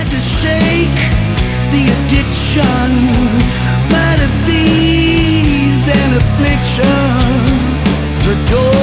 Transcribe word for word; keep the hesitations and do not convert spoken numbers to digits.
tried to shake the addiction, my disease and affliction. The door